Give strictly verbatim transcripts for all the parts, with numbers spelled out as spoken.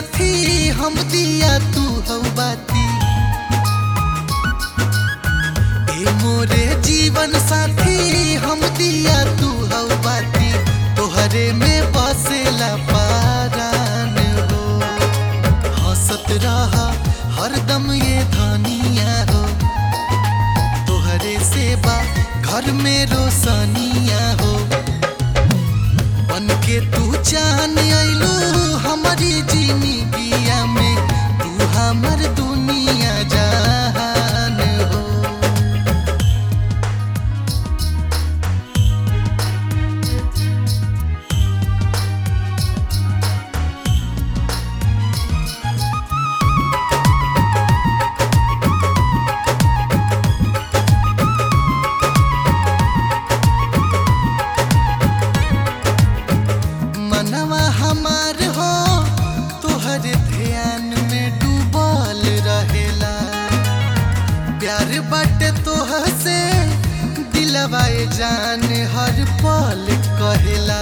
साथी हम दिया तू हौ बाती। ए मोरे जीवन साथी हम दिया तू हौ बाती। तोहरे में बसेला पारान हो। हंसत रहा हरदम ये धनिया हो। तोहरे सेवा घर में रोशनिया हो। बन के तू जान आइलू हमारी जिंदगिया में। तू हमर दुनिया जहान हो। मनवा हमार हो तोहर ध्यान में डूबल रहेला। प्यार बाटे तोहर से दिलवा ए जान हर पल कहेला।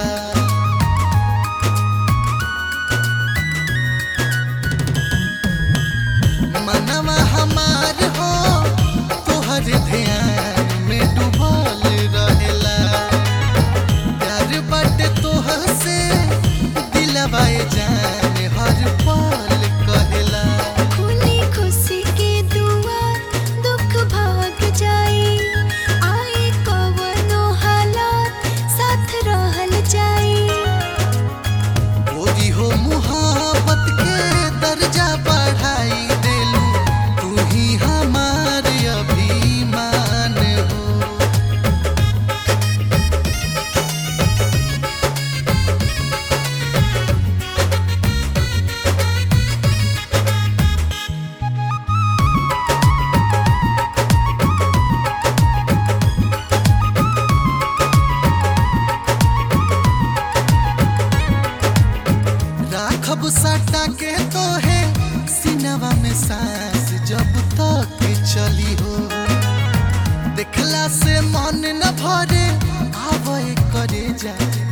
मनवा हमार हो तोहर ध्यान में डूबल रहेला। प्यार बाटे तोहर से दिलवा ए जान हर पल कहेला। खुली खुशी के दुआ दुख भाग जाई। आए कवनो हालात साथ रहल जाई। गोरी हो मुहब्बत के दर्जा बढ़ाई देलू। तू ही हमार अभिमान हो। राखब सटा के तो है सिनवा में सांस जब तक चली हो। देखला से मन न भरे आवे करे जा।